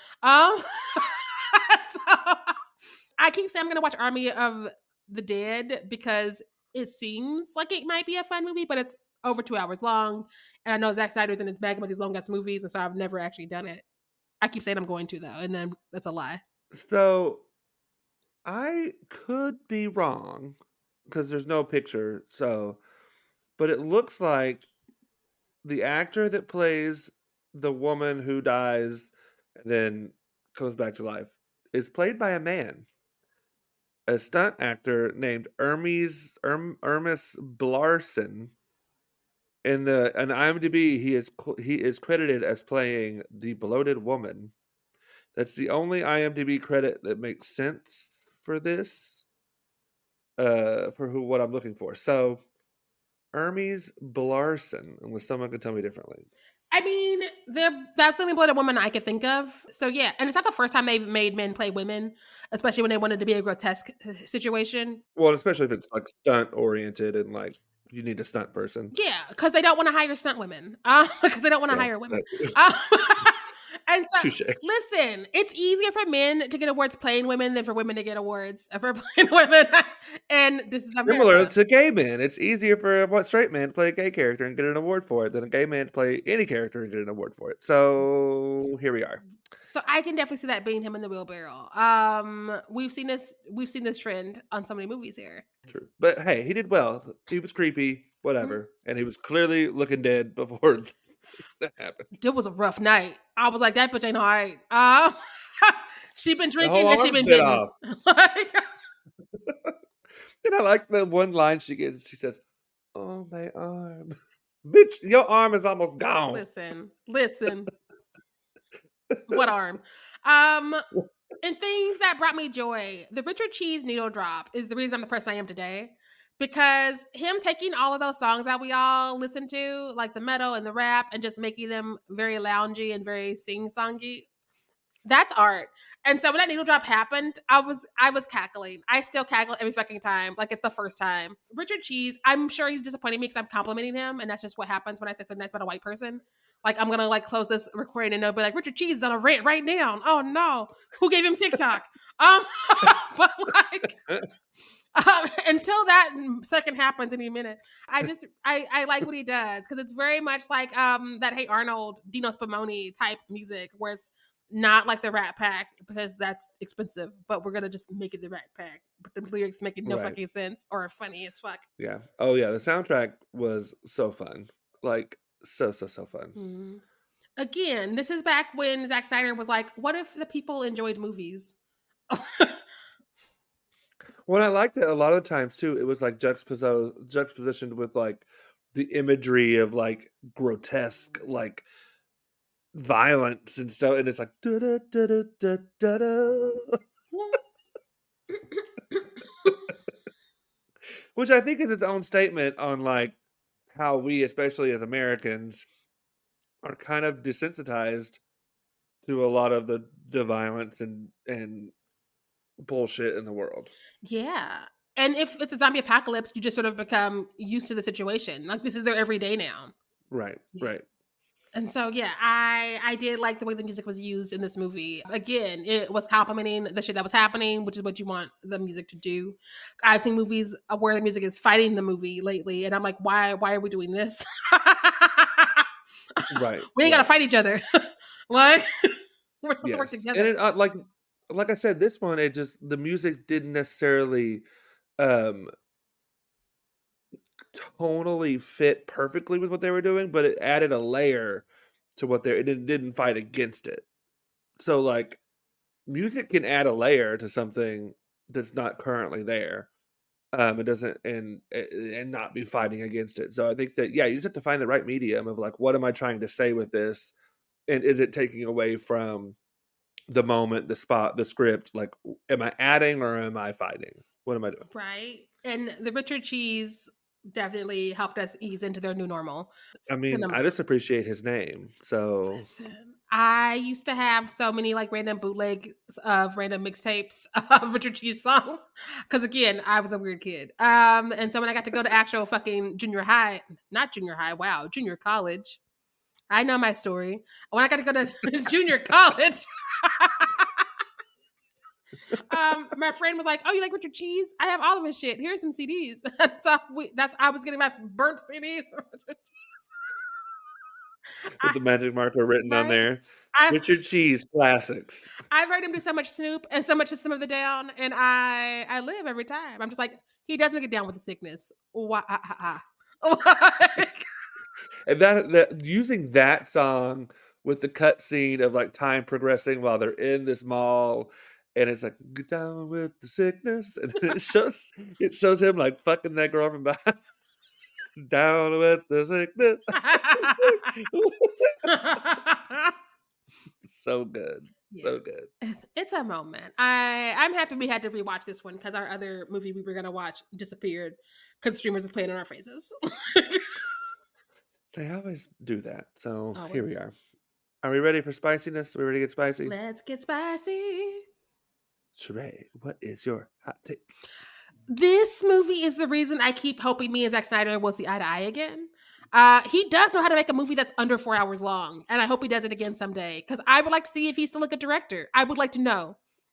So, I keep saying I'm gonna watch Army of the Dead because it seems like it might be a fun movie, but it's over 2 hours long, and I know Zack Snyder's in his bag with these long ass movies, and so I've never actually done it. I keep saying I'm going to though, and then that's a lie. So I could be wrong because there's no picture. But it looks like the actor that plays the woman who dies and then comes back to life is played by a man, a stunt actor named Hermes Blarson. In IMDb, he is credited as playing the bloated woman. That's the only IMDb credit that makes sense for this. What I'm looking for. So Hermes Blarson, unless someone could tell me differently. I mean, that's the only blooded woman I could think of. So yeah, and it's not the first time they've made men play women, especially when they wanted to be a grotesque situation. Well, especially if it's like stunt oriented and like you need a stunt person. Yeah, because they don't want to hire stunt women. Because they don't want to hire women. And so, Touche. listen, it's easier for men to get awards playing women than for women to get awards for playing women. And this is America. Similar to gay men. It's easier for a straight man to play a gay character and get an award for it than a gay man to play any character and get an award for it. So here we are. So I can definitely see that being him in the wheelbarrow. We've seen this trend on so many movies here. True. But hey, he did well. He was creepy, whatever. And he was clearly looking dead before that happened. It was a rough night. I was like, that bitch ain't all right. She been drinking and she been bit bitten. off. And I like the one line she gets. She says, "Oh, my arm." Bitch, your arm is almost gone. Listen. What arm? And things that brought me joy. The Richard Cheese needle drop is the reason I'm the person I am today. Because him taking all of those songs that we all listen to, like the metal and the rap, and just making them very loungy and very sing-songy, that's art. And so when that needle drop happened, I was cackling. I still cackle every fucking time, like it's the first time. Richard Cheese, I'm sure he's disappointing me because I'm complimenting him, and that's just what happens when I say something nice about a white person. Like I'm gonna like close this recording and they'll be like, Richard Cheese is on a rant right now. Oh no, who gave him TikTok? But like. Until that second happens any minute, I like what he does because it's very much like that Hey Arnold, Dino Spumoni type music, where it's not like the Rat Pack because that's expensive, but we're gonna just make it the Rat Pack. But the lyrics making no fucking sense or are funny as fuck. Yeah. Oh yeah, the soundtrack was so fun, like so fun. Mm-hmm. Again, this is back when Zack Snyder was like, "What if the people enjoyed movies?" Well, I like that a lot of the times too. It was like juxtapositioned with like the imagery of like grotesque, like violence and stuff, and it's like da da da da da da, which I think is its own statement on like how we, especially as Americans, are kind of desensitized to a lot of the violence and bullshit in the world. Yeah. And if it's a zombie apocalypse, you just sort of become used to the situation. Like this is their everyday now. Right. Yeah. Right. And so yeah, I did like the way the music was used in this movie. Again, it was complimenting the shit that was happening, which is what you want the music to do. I've seen movies where the music is fighting the movie lately, and I'm like, why are we doing this? Right. We ain't gotta fight each other. Like we're supposed to work together. And it, like I said, this one, the music didn't necessarily tonally fit perfectly with what they were doing, but it added a layer to it didn't fight against it. So like music can add a layer to something that's not currently there. It doesn't and not be fighting against it. So I think that, yeah, you just have to find the right medium of like, what am I trying to say with this? And is it taking away from the moment, the spot, the script? Like, am I adding or am I fighting? What am I doing? Right. And the Richard Cheese definitely helped us ease into their new normal. I mean, I Cinema. just appreciate his name. So Listen, I used to have so many like random bootlegs of random mixtapes of Richard Cheese songs. Cause again, I was a weird kid. And so when I got to go to actual fucking junior high, not junior high, wow, junior college. I know my story. When I got to go to junior college, my friend was like, "Oh, you like Richard Cheese? I have all of his shit. Here's some CDs." So I was getting my burnt CDs from Richard with I, the magic marker written on right? there, I've Richard Cheese classics. I've heard him do so much Snoop and so much System of the Down, and I live every time. I'm just like, he does make it down with the sickness. Why? Like, And that using that song with the cut scene of like time progressing while they're in this mall, and it's like, get down with the sickness, and then it shows him like fucking that girl from behind. Down with the sickness. So good. yeah. So good. It's a moment. I'm happy we had to rewatch this one because our other movie we were gonna watch disappeared because streamers was playing in our faces. They always do that. So here Always. we are. Are we ready for spiciness? Are we ready to get spicy? Let's get spicy. Sheree, what is your hot take? This movie is the reason I keep hoping me and Zack Snyder will see eye to eye again. He does know how to make a movie that's under 4 hours long, and I hope he does it again someday. Because I would like to see if he's still a good director. I would like to know.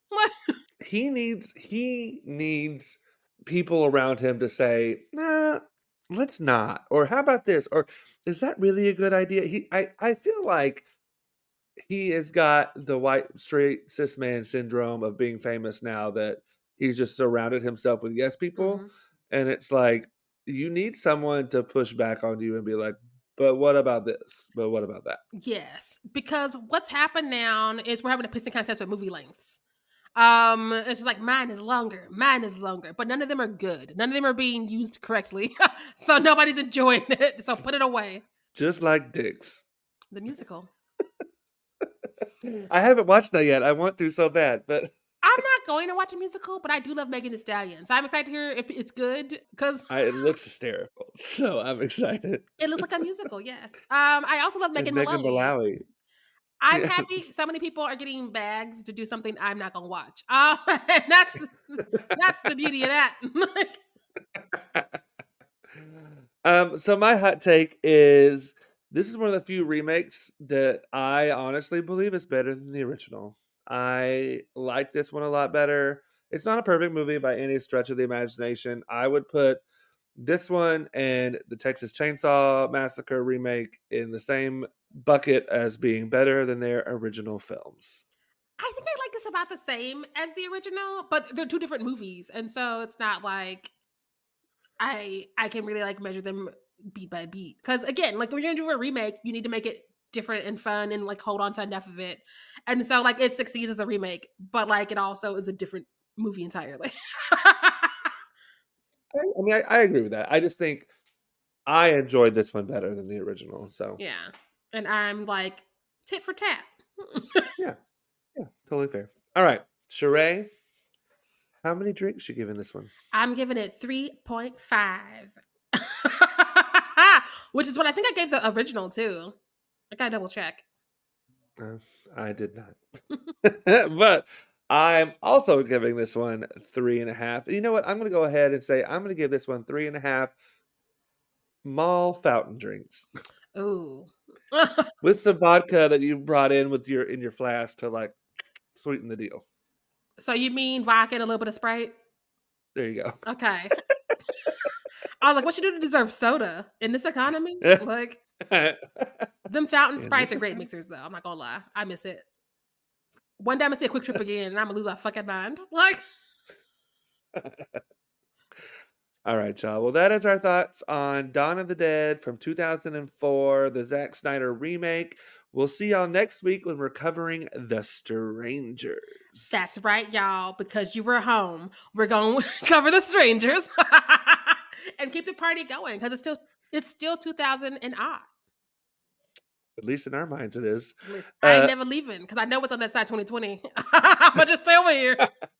He needs people around him to say, nah, let's not. Or how about this? Or is that really a good idea? I feel like he has got the white straight cis man syndrome of being famous now that he's just surrounded himself with yes people. Mhm. And it's like you need someone to push back on you and be like, but what about this? But what about that? Yes, because what's happened now is we're having a pissing contest with movie lengths. It's just like mine is longer, but none of them are good. None of them are being used correctly, so nobody's enjoying it. So put it away. Just like dicks. The musical. I haven't watched that yet. I want to so bad, but I'm not going to watch a musical, but I do love Megan Thee Stallion. So I'm excited to hear if it's good because it looks hysterical. So I'm excited. it looks like a musical. Yes. I also love And Megan Megan Mullally. Mullally. I'm Yeah. happy so many people are getting bags to do something I'm not gonna watch. And that's the beauty of that. So my hot take is this is one of the few remakes that I honestly believe is better than the original. I like this one a lot better. It's not a perfect movie by any stretch of the imagination. I would put this one and the Texas Chainsaw Massacre remake in the same bucket as being better than their original films. I think I like this about the same as the original, but they're two different movies, and so it's not like I can really like measure them beat by beat. Because again, like when you're gonna do a remake, you need to make it different and fun and like hold on to enough of it. And so like it succeeds as a remake, but like it also is a different movie entirely. I mean, I agree with that. I just think I enjoyed this one better than the original. So Yeah. And I'm like tit for tat. yeah, totally fair. All right, Sheree, how many drinks you giving this one? I'm giving it 3.5. Which is what I think I gave the original too. I gotta double check. I did not, but I'm also giving this one 3.5. You know what? I'm going to go ahead and say I'm going to give this one 3.5 mall fountain drinks Ooh. with some vodka that you brought in with your flask to like sweeten the deal. So you mean vodka and a little bit of Sprite? There you go. Okay. I was like, what you do to deserve soda in this economy? Like, them fountain Sprites are great mixers, though. I'm not gonna lie. I miss it. One day I'm gonna see a Quick Trip again and I'm gonna lose my fucking mind. Like, all right, y'all. Well, that is our thoughts on Dawn of the Dead from 2004, the Zack Snyder remake. We'll see y'all next week when we're covering The Strangers. That's right, y'all. Because you were home, we're going to cover The Strangers and keep the party going because it's still 2000 and odd. At least in our minds, it is. Listen, I ain't never leaving because I know what's on that side 2020. I'm going to just stay over here.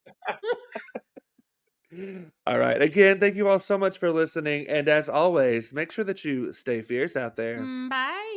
All right. Again, thank you all so much for listening. And as always, make sure that you stay fierce out there. Bye.